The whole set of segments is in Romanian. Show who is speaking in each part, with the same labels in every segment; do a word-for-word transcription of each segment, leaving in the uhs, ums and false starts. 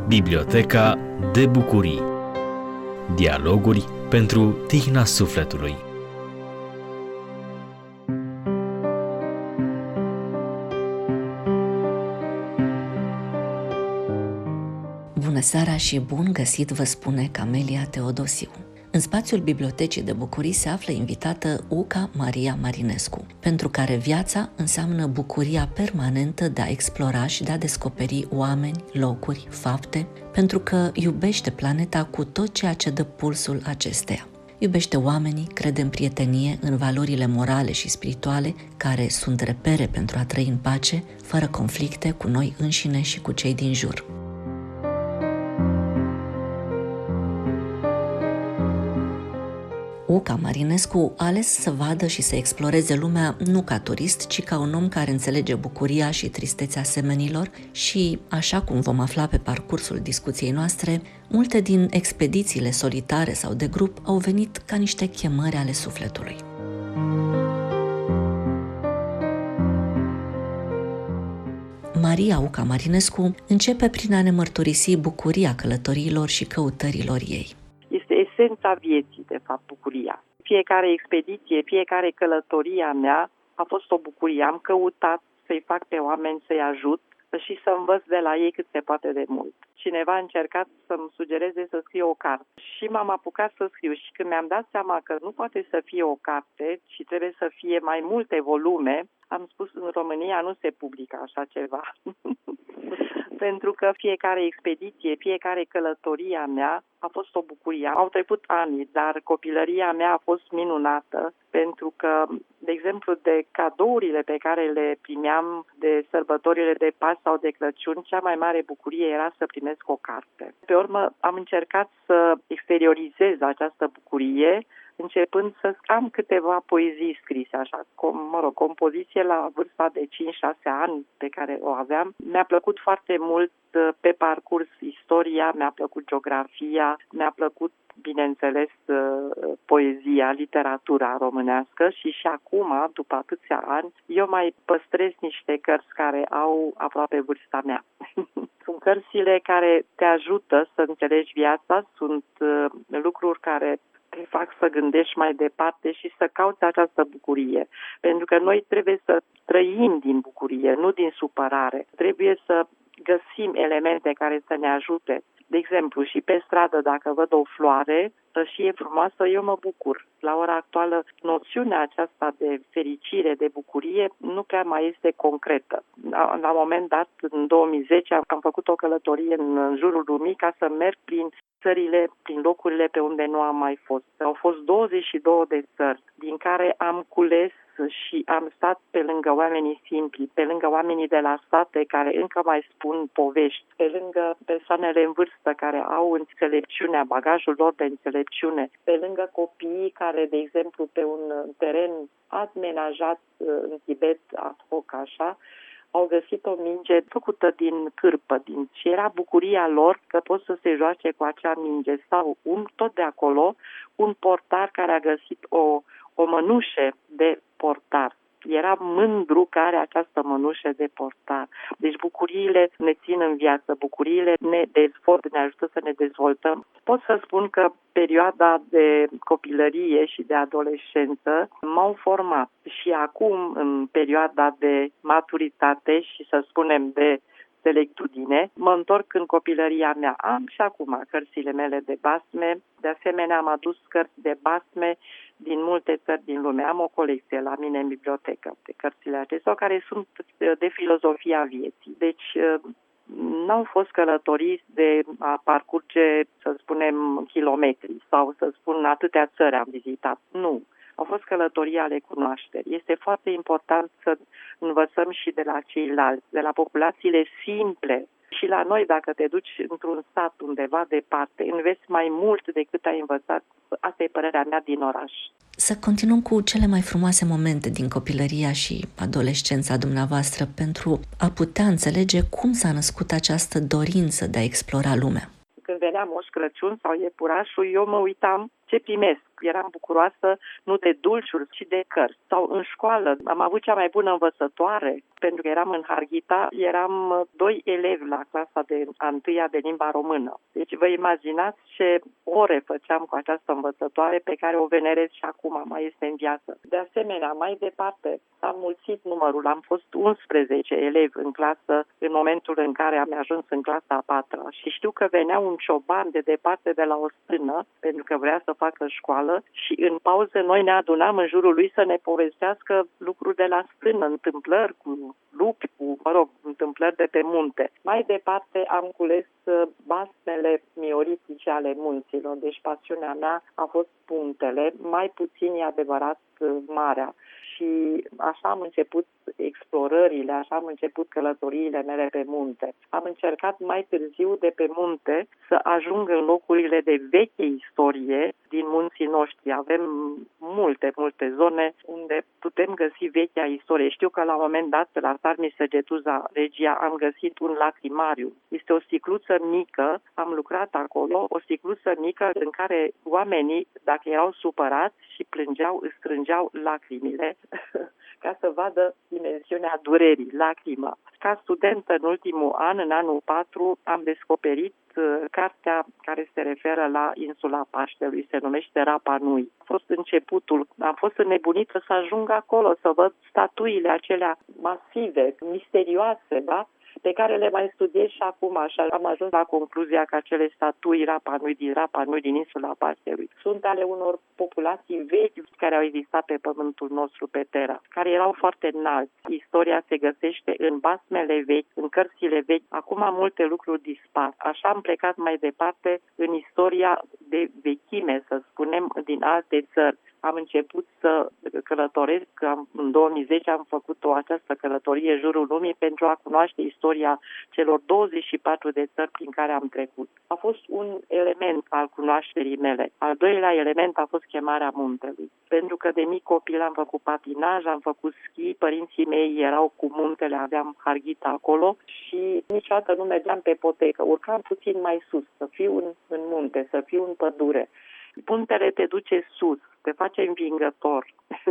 Speaker 1: Biblioteca de bucurii. Dialoguri pentru tihna sufletului.
Speaker 2: Bună seara și bun găsit, vă spune Camelia Teodosiu. În spațiul Bibliotecii de Bucurii se află invitată Uca Maria Marinescu, pentru care viața înseamnă bucuria permanentă de a explora și de a descoperi oameni, locuri, fapte, pentru că iubește planeta cu tot ceea ce dă pulsul acesteia. Iubește oamenii, crede în prietenie, în valorile morale și spirituale, care sunt repere pentru a trăi în pace, fără conflicte cu noi înșine și cu cei din jur. Uca Marinescu a ales să vadă și să exploreze lumea nu ca turist, ci ca un om care înțelege bucuria și tristețea semenilor și, așa cum vom afla pe parcursul discuției noastre, multe din expedițiile solitare sau de grup au venit ca niște chemări ale sufletului. Maria Uca Marinescu începe prin a ne mărturisi bucuria călătoriilor și căutărilor ei.
Speaker 3: Este esența vieții, de fapt, bucuria. Fiecare expediție, fiecare călătorie a mea a fost o bucurie. Am căutat să-i fac pe oameni, să-i ajut și să învăț de la ei cât se poate de mult. Cineva a încercat să-mi sugereze să scriu o carte și m-am apucat să scriu și când mi-am dat seama că nu poate să fie o carte, ci trebuie să fie mai multe volume, am spus, în România nu se publică așa ceva. Pentru că fiecare expediție, fiecare călătorie a mea a fost o bucurie. Au trecut ani, dar copilăria mea a fost minunată pentru că, de exemplu, de cadourile pe care le primeam, de sărbătorile de Paști sau de Crăciun, cea mai mare bucurie era să primesc o carte. Pe urmă am încercat să exteriorizez această bucurie, începând să am câteva poezii scrise, așa, com, mă rog, compoziție la vârsta de cinci șase ani pe care o aveam. Mi-a plăcut foarte mult pe parcurs istoria, mi-a plăcut geografia, mi-a plăcut, bineînțeles, poezia, literatura românească și și acum, după atâția ani, eu mai păstrez niște cărți care au aproape vârsta mea. Sunt cărțile care te ajută să înțelegi viața, sunt lucruri care te fac să gândești mai departe și să cauți această bucurie. Pentru că noi trebuie să trăim din bucurie, nu din supărare. Trebuie să găsim elemente care să ne ajute. De exemplu, și pe stradă, dacă văd o floare și e frumoasă, eu mă bucur. La ora actuală, noțiunea aceasta de fericire, de bucurie, nu prea mai este concretă. La, la un moment dat, în două mii zece, am făcut o călătorie în, în jurul lumii ca să merg prin țările, prin locurile pe unde nu am mai fost. Au fost douăzeci și două de țări, din care am cules și am stat pe lângă oamenii simpli, pe lângă oamenii de la sate care încă mai spun povești, pe lângă persoanele în vârstă care au înțelepciunea, bagajul lor de înțelepciune, pe lângă copiii care, de exemplu, pe un teren amenajat în Tibet, ad hoc așa, au găsit o minge făcută din cârpă, din și era bucuria lor că pot să se joace cu acea minge. Sau un, tot de acolo, un portar care a găsit o, o mănușă de portar. Era mândru că are această mănușă de portar. Deci bucuriile ne țin în viață, bucuriile ne dezvoltă, ne ajută să ne dezvoltăm. Pot să spun că perioada de copilărie și de adolescență m-au format și acum, în perioada de maturitate și să spunem de selectudine, mă întorc în copilăria mea. Am și acum cărțile mele de basme, de asemenea am adus cărți de basme din multe țări din lume. Am o colecție la mine în bibliotecă de cărțile acestea care sunt de filozofia vieții. Deci n-au fost călătorii de a parcurge, să spunem, kilometri sau să spun atâtea țări am vizitat. Nu. Au fost călătorii ale cunoașterii. Este foarte important să învățăm și de la ceilalți, de la populațiile simple. Și la noi, dacă te duci într-un sat undeva departe, înveți mai mult decât ai învățat. Asta e părerea mea din oraș.
Speaker 2: Să continuăm cu cele mai frumoase momente din copilăria și adolescența dumneavoastră pentru a putea înțelege cum s-a născut această dorință de a explora lumea.
Speaker 3: Când venea Moș Crăciun sau iepurașul, eu mă uitam ce primesc. Eram bucuroasă nu de dulciuri, ci de cărți. Sau în școală am avut cea mai bună învățătoare, pentru că eram în Harghita, eram doi elevi la clasa de a întâia de limba română. Deci vă imaginați ce ore făceam cu această învățătoare pe care o venerez și acum, mai este în viață. De asemenea, mai departe, am mulțit numărul, am fost unsprezece elevi în clasă în momentul în care am ajuns în clasa a patra și știu că venea un cioban de departe de la o stână, pentru că vrea să facă școală și în pauză noi ne adunam în jurul lui să ne povestească lucruri de la stână, întâmplări cu lupi, cu, mă rog, întâmplări de pe munte. Mai departe am cules basmele mioritice ale munților, deci pasiunea mea a fost puntele, mai puțin e adevărat marea. Și așa am început explorările, așa am început călătoriile mele pe munte. Am încercat mai târziu de pe munte să ajung în locurile de veche istorie din munții noștri. Avem multe, multe zone unde putem găsi vechea istorie. Știu că la un moment dat, la Sarmi Săgetuza, Regia, am găsit un lacrimariu. Este o sticluță mică, am lucrat acolo, o sticluță mică în care oamenii, dacă erau supărați și plângeau, își strângeau lacrimile ca să vadă dimensiunea durerii, lacrima. Ca studentă în ultimul an, în anul patru, am descoperit uh, cartea care se referă la insula Paștelui, se numește Rapa Nui. A fost începutul, am fost înnebunită să ajung acolo, să văd statuile acelea masive, misterioase, da? Pe care le mai studiez și acum, așa am ajuns la concluzia că acele statui Rapa Nui din Rapa Nui din insula Paștelui sunt ale unor populații vechi care au existat pe pământul nostru, pe Terra, care erau foarte înalți. Istoria se găsește în basmele vechi, în cărțile vechi. Acum multe lucruri dispar. Așa am plecat mai departe în istoria de vechime, să spunem, din alte țări. Am început să călătoresc, în două mii zece am făcut o această călătorie jurul lumii pentru a cunoaște istoria celor douăzeci și patru de țări prin care am trecut. A fost un element al cunoașterii mele. Al doilea element a fost chemarea muntelui. Pentru că de mic copil am făcut patinaj, am făcut schi, părinții mei erau cu muntele, aveam Harghita acolo și niciodată nu mergeam pe potecă. Urcam puțin mai sus, să fiu în, în munte, să fiu în pădure. Muntele te duce sus, te face învingător.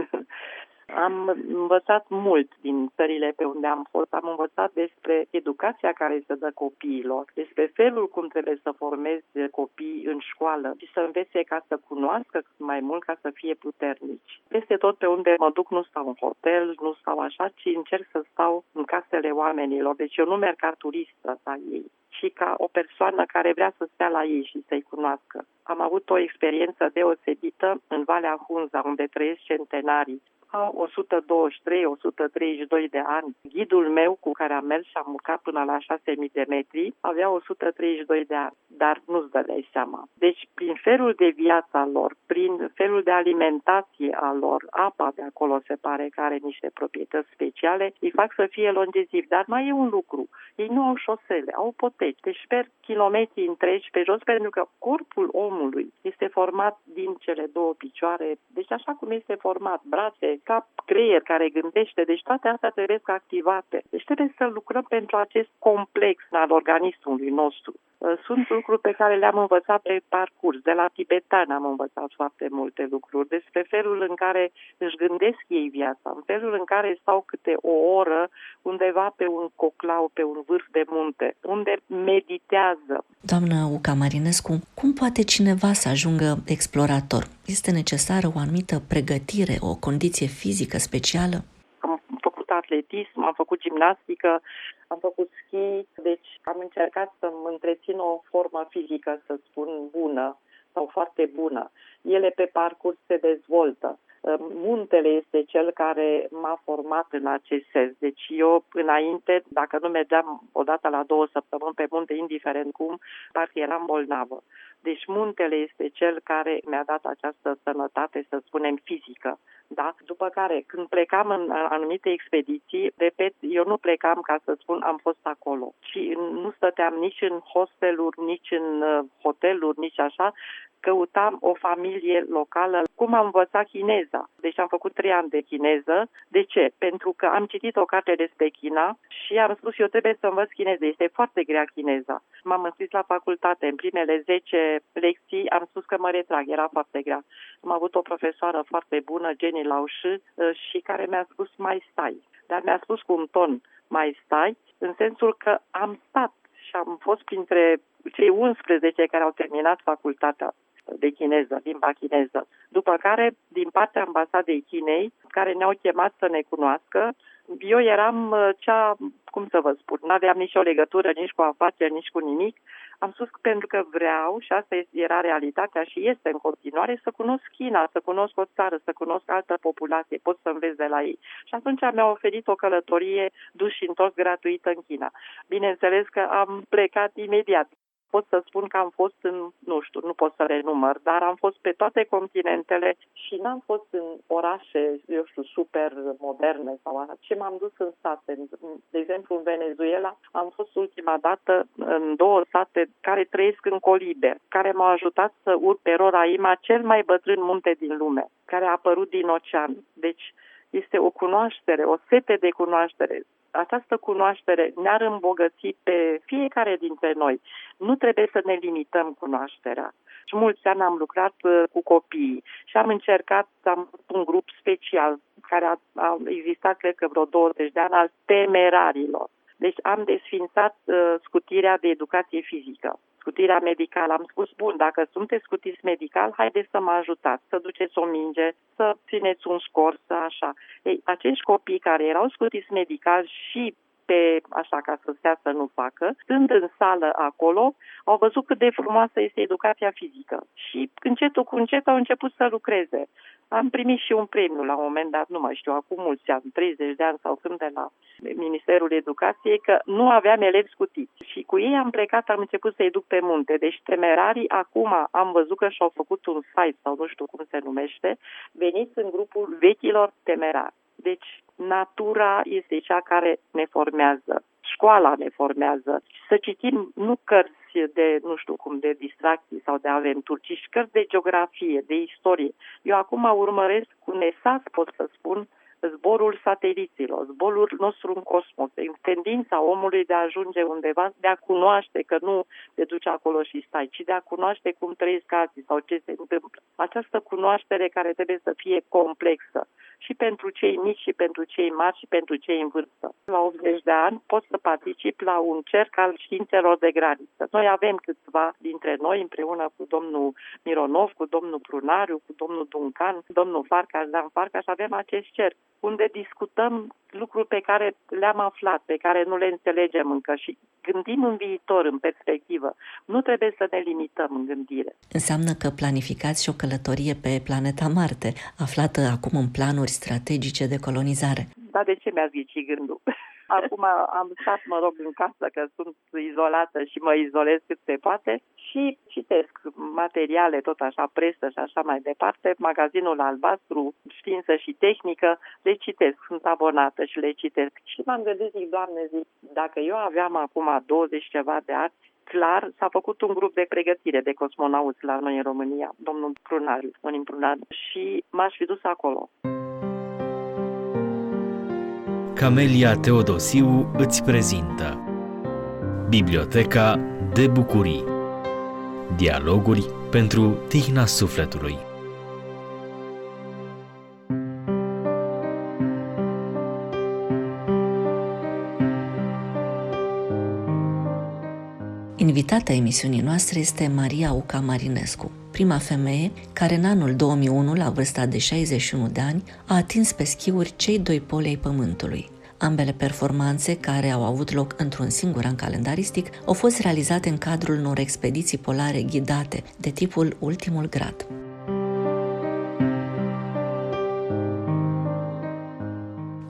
Speaker 3: Am învățat mult din țările pe unde am fost. Am învățat despre educația care se dă copiilor, despre felul cum trebuie să formezi copiii în școală și să învețe ca să cunoască mai mult, ca să fie puternici. Peste tot pe unde mă duc nu stau în hotel, nu stau așa, ci încerc să stau în casele oamenilor. Deci eu nu merg ca turistă la ei, ci ca o persoană care vrea să stea la ei și să-i cunoască. Am avut o experiență deosebită în Valea Hunza, unde trăiesc centenarii. Au o sută douăzeci și trei - o sută treizeci și doi de ani. Ghidul meu cu care am mers și am urcat până la șase mii de metri avea o sută treizeci și doi de ani, dar nu-ți dădeai seama. Deci prin felul de viața lor, prin felul de alimentație a lor, apa de acolo se pare că are niște proprietăți speciale, îi fac să fie longezivi. Dar mai e un lucru, ei nu au șosele, au poteci, deci merg kilometri întregi pe jos pentru că corpul omului este format din cele două picioare, deci așa cum este format, brațe, cap, creier care gândește, deci toate astea trebuie să activate. Deci trebuie să lucrăm pentru acest complex al organismului nostru. Sunt lucruri pe care le-am învățat pe parcurs. De la tibetani am învățat foarte multe lucruri despre felul în care își gândesc ei viața, în felul în care stau câte o oră undeva pe un coclau, pe un vârf de munte, unde meditează.
Speaker 2: Doamnă Uca Marinescu, cum poate cineva să ajungă explorator? Este necesară o anumită pregătire, o condiție fizică specială?
Speaker 3: Am făcut atletism, am făcut gimnastică, am făcut schi, deci am încercat să-mi întrețin o formă fizică, să spun, bună sau foarte bună. Ele pe parcurs se dezvoltă. Muntele este cel care m-a format în acest sens. Deci eu, înainte, dacă nu mergeam odată la două săptămâni pe munte, indiferent cum, parcă eram bolnavă. Deci muntele este cel care mi-a dat această sănătate, să spunem, fizică. Da? După care, când plecam în anumite expediții, repet, eu nu plecam ca să spun am fost acolo, ci nu stăteam nici în hosteluri, nici în hoteluri, nici așa, căutam o familie locală. Cum am învățat chineza? Deci am făcut trei ani de chineză. De ce? Pentru că am citit o carte despre China și am spus eu trebuie să învăț chineză. Este foarte grea chineza. M-am înscris la facultate. În primele zece lecții am spus că mă retrag. Era foarte grea. Am avut o profesoară foarte bună, Jenny Lao Shi, și care mi-a spus mai stai. Dar mi-a spus cu un ton mai stai, în sensul că am stat și am fost printre cei unsprezece care au terminat facultatea de chineză, limba chineză. După care, din partea ambasadei Chinei, care ne-au chemat să ne cunoască, eu eram cea, cum să vă spun, n-aveam nicio legătură nici cu afaceri, nici cu nimic. Am spus pentru că vreau, și asta era realitatea și este în continuare, să cunosc China, să cunosc o țară, să cunosc altă populație, pot să înveți de la ei. Și atunci mi-au oferit o călătorie dus și întors gratuită în China. Bineînțeles că am plecat imediat. Pot să spun că am fost în, nu știu, nu pot să renumăr, dar am fost pe toate continentele și n-am fost în orașe, eu știu, super moderne sau așa, ci m-am dus în sate. De exemplu, în Venezuela am fost ultima dată în două sate care trăiesc în colibe, care m-au ajutat să urc pe Roraima, cel mai bătrân munte din lume, care a apărut din ocean. Deci este o cunoaștere, o sete de cunoaștere. Această cunoaștere ne-ar îmbogăți pe fiecare dintre noi. Nu trebuie să ne limităm cunoașterea. Și mulți ani am lucrat cu copiii și am încercat să am un grup special care a, a existat, cred că vreo douăzeci de ani, al temerarilor. Deci am desfințat uh, scutirea de educație fizică, scutirea medicală. Am spus, bun, dacă sunteți scutiți medical, haideți să mă ajutați, să duceți o minge, să țineți un scor, să așa. Ei, acești copii care erau scutiți medical și pe, așa ca să stea să nu facă, stând în sală acolo, au văzut cât de frumoasă este educația fizică. Și încetul cu încet au început să lucreze. Am primit și un premiu la un moment dat, nu mai știu, acum mulți ani, treizeci de ani sau când, de la Ministerul Educației, că nu aveam elevi scutiți. Și cu ei am plecat, am început să educ pe munte. Deci temerarii, acum am văzut că și-au făcut un site sau nu știu cum se numește, veniți în grupul vechilor temerari. Deci natura este cea care ne formează, școala ne formează. Să citim nu cărți de, nu știu cum, de distracții sau de aventuri, ci cărți de geografie, de istorie. Eu acum urmăresc cu nesas, pot să spun, zborul sateliților, zborul nostru în cosmos, tendința omului de a ajunge undeva, de a cunoaște că nu te duci acolo și stai, ci de a cunoaște cum trăiesc alții sau ce se întâmplă. Această cunoaștere care trebuie să fie complexă și pentru cei mici și pentru cei mari și pentru cei în vârstă. La optzeci de ani pot să particip la un cerc al științelor de graniță. Noi avem câțiva dintre noi împreună cu domnul Mironov, cu domnul Prunariu, cu domnul Duncan, domnul Farcaș, Dan Farcaș, avem acest cerc unde discutăm lucruri pe care le-am aflat, pe care nu le înțelegem încă și gândim în viitor, în perspectivă. Nu trebuie să ne limităm în gândire.
Speaker 2: Înseamnă că planificați și o călătorie pe planeta Marte, aflată acum în planuri strategice de colonizare.
Speaker 3: Dar de ce mi-a ghicit gândul? Acum am stat, mă rog, în casă, că sunt izolată și mă izolez cât se poate și citesc materiale, tot așa, presă și așa mai departe, magazinul Albastru, știință și tehnică, le citesc, sunt abonată și le citesc. Și m-am gândit, zic, Doamne, zic, dacă eu aveam acum douăzeci ceva de ani, clar, s-a făcut un grup de pregătire de cosmonauți la noi în România, domnul Prunariu, Monin Prunariu, și m-aș fi dus acolo.
Speaker 1: Camelia Teodosiu îți prezintă Biblioteca de Bucurii. Dialoguri pentru tihna sufletului.
Speaker 2: Invitata emisiunii noastre este Maria Uca Marinescu, prima femeie care în anul două mii unu, la vârsta de șaizeci și unu de ani, a atins pe schiuri cei doi poli ai Pământului. Ambele performanțe, care au avut loc într-un singur an calendaristic, au fost realizate în cadrul unor expediții polare ghidate, de tipul Ultimul Grad.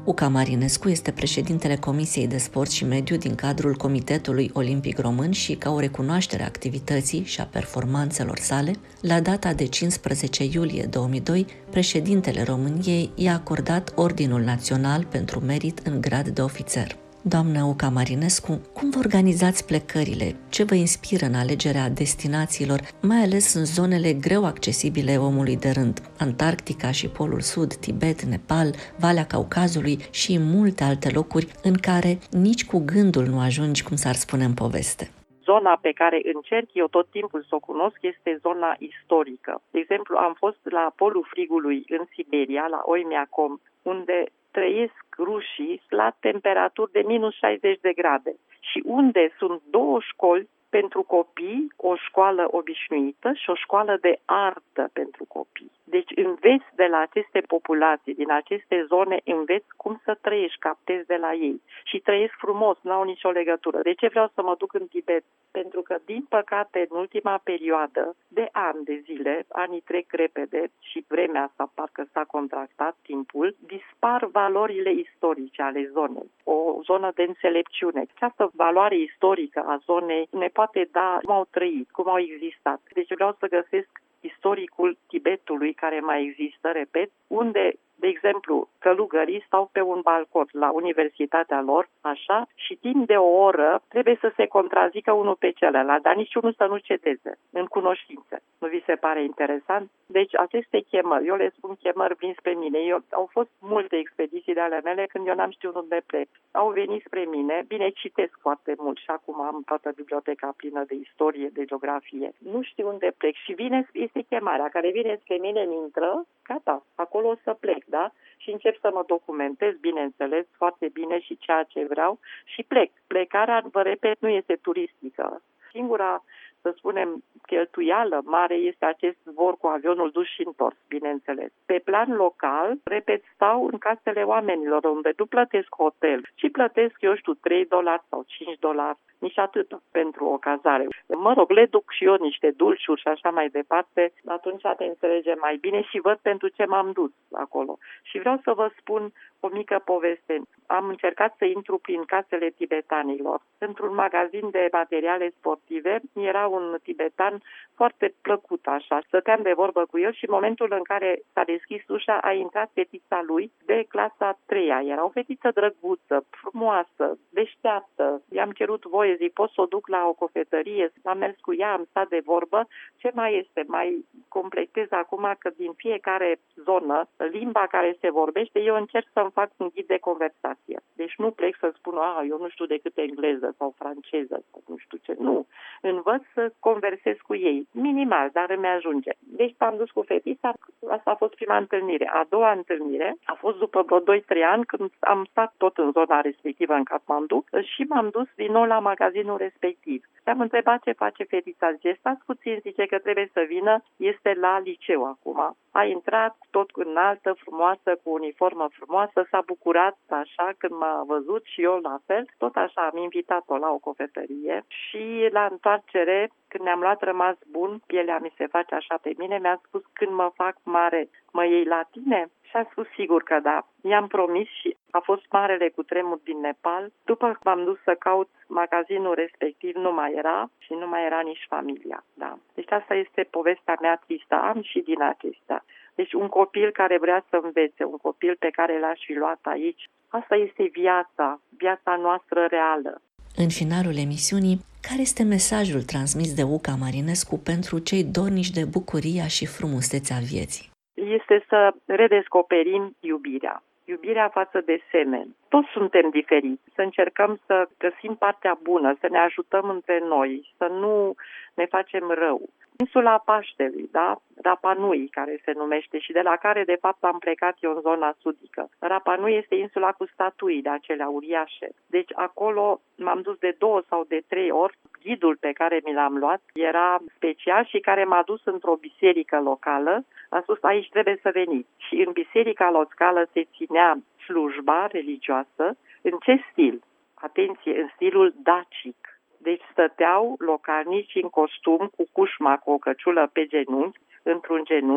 Speaker 2: Uca Marinescu este președintele Comisiei de Sport și Mediu din cadrul Comitetului Olimpic Român și, ca o recunoaștere a activității și a performanțelor sale, la data de cincisprezece iulie două mii doi, președintele României i-a acordat Ordinul Național pentru Merit în grad de ofițer. Doamnă Uca Marinescu, cum vă organizați plecările? Ce vă inspiră în alegerea destinațiilor, mai ales în zonele greu accesibile omului de rând, Antarctica și Polul Sud, Tibet, Nepal, Valea Caucazului și multe alte locuri în care nici cu gândul nu ajungi, cum s-ar spune în poveste?
Speaker 3: Zona pe care încerc eu tot timpul să o cunosc este zona istorică. De exemplu, am fost la Polul Frigului în Siberia, la Oymyakon, unde trăiesc rușii la temperaturi de minus șaizeci de grade și unde sunt două școli pentru copii, o școală obișnuită și o școală de artă pentru copii. Deci înveți de la aceste populații, din aceste zone, înveți cum să trăiești, captezi de la ei. Și trăiesc frumos, n-au nicio legătură. De ce vreau să mă duc în Tibet? Pentru că, din păcate, în ultima perioadă, de ani de zile, anii trec repede și vremea asta parcă s-a contractat timpul, dispar valorile istorice ale zonei. O zonă de înțelepciune. Această valoare istorică a zonei ne poate da cum au trăit, cum au existat. Deci vreau să găsesc istoricul Tibetului care mai există, repet, unde, de exemplu, călugării stau pe un balcon la universitatea lor, așa, și timp de o oră trebuie să se contrazică unul pe celălalt, dar niciunul să nu cedeze în cunoștințe. Nu vi se pare interesant? Deci aceste chemări, eu le spun chemări vin spre mine. Eu, au fost multe expediții de ale mele când eu n-am știut unde plec. Au venit spre mine, bine, citesc foarte mult și acum am toată biblioteca plină de istorie, de geografie. Nu știu unde plec și vine, este chemarea care vine spre mine, îmi intră, gata, acolo o să plec, da? Și încep să mă documentez, bineînțeles, foarte bine și ceea ce vreau și plec. Plecarea, vă repet, nu este turistică. Singura, să spunem, cheltuială mare este acest zbor cu avionul dus și întors, bineînțeles. Pe plan local, repet, stau în casele oamenilor, unde nu plătesc hotel, ci plătesc, eu știu, trei dolari sau cinci dolari, nici atât pentru o cazare. Mă rog, le duc și eu niște dulciuri și așa mai departe, atunci te înțelege mai bine și văd pentru ce m-am dus acolo. Și vreau să vă spun o mică poveste. Am încercat să intru prin casele tibetanilor. Într-un magazin de materiale sportive era un tibetan foarte plăcut așa. Stăteam de vorbă cu el și în momentul în care s-a deschis ușa a intrat fetița lui de clasa a treia. Era o fetiță drăguță, frumoasă, deșteaptă. I-am cerut voie, zic, pot să o duc la o cofetărie? Am mers cu ea, am stat de vorbă. Ce mai este? Mai completez acum că din fiecare zonă, limba care se vorbește, eu încerc să fac un ghid de conversație. Deci nu plec să spun, a, eu nu știu decât engleză sau franceză sau nu știu ce. Nu. Învăț să conversez cu ei. Minimal, dar îmi ajunge. Deci am dus cu fetița, asta a fost prima întâlnire. A doua întâlnire a fost după vreo doi trei ani când am stat tot în zona respectivă în Kathmandu și m-am dus din nou la magazinul respectiv. Și am întrebat ce face fetița. Zice, stați puțin, zice că trebuie să vină, este la liceu acum. A intrat tot înaltă, frumoasă, cu uniformă frumoasă, s-a bucurat așa când m-a văzut și eu la fel. Tot așa am invitat-o la o cofetărie și la întoarcere, când ne-am luat rămas bun, pielea mi se face așa pe mine, mi-a spus, când mă fac mare, mă iei la tine? Și a spus sigur că da. I-am promis și a fost marele cutremur din Nepal. După m-am dus să caut magazinul respectiv, nu mai era și nu mai era nici familia. Da. Deci asta este povestea mea tristă. Am și din acestea. Deci un copil care vrea să învețe, un copil pe care l-aș fi luat aici. Asta este viața, viața noastră reală.
Speaker 2: În finalul emisiunii, care este mesajul transmis de Uca Marinescu pentru cei dornici de bucuria și frumusețea vieții?
Speaker 3: Este să redescoperim iubirea. Iubirea față de semeni. Toți suntem diferiți. Să încercăm să găsim partea bună, să ne ajutăm între noi, să nu ne facem rău. Insula Paștelui, da? Rapa Nui, care se numește și de la care, de fapt, am plecat eu în zona sudică. Rapa Nui este insula cu statuile acelea uriașe. Deci acolo m-am dus de două sau de trei ori. Ghidul pe care mi l-am luat era special și care m-a dus într-o biserică locală. A spus, aici trebuie să veniți. Și în biserica locală se ținea slujba religioasă. În ce stil? Atenție, în stilul dacic. Deci stăteau localnici în costum, cu cușma, cu o căciulă pe genunchi, într-un genunchi,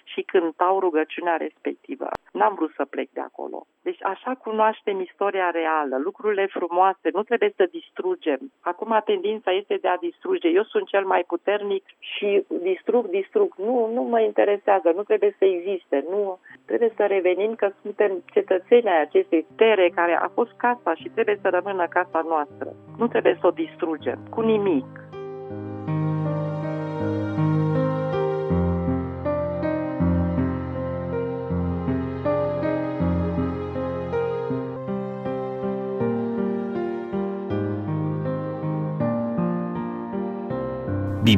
Speaker 3: și cântau rugăciunea respectivă. N-am vrut să plec de acolo. Deci așa cunoaștem istoria reală, lucrurile frumoase, nu trebuie să distrugem. Acum tendința este de a distruge. Eu sunt cel mai puternic și distrug, distrug. Nu, nu mă interesează, nu trebuie să existe. Nu, trebuie să revenim că suntem cetățeni ai acestei tere care a fost casa și trebuie să rămână casa noastră. Nu trebuie să o distrugem cu nimic.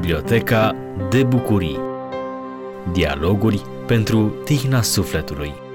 Speaker 1: Biblioteca de bucurii. Dialoguri pentru tihna sufletului.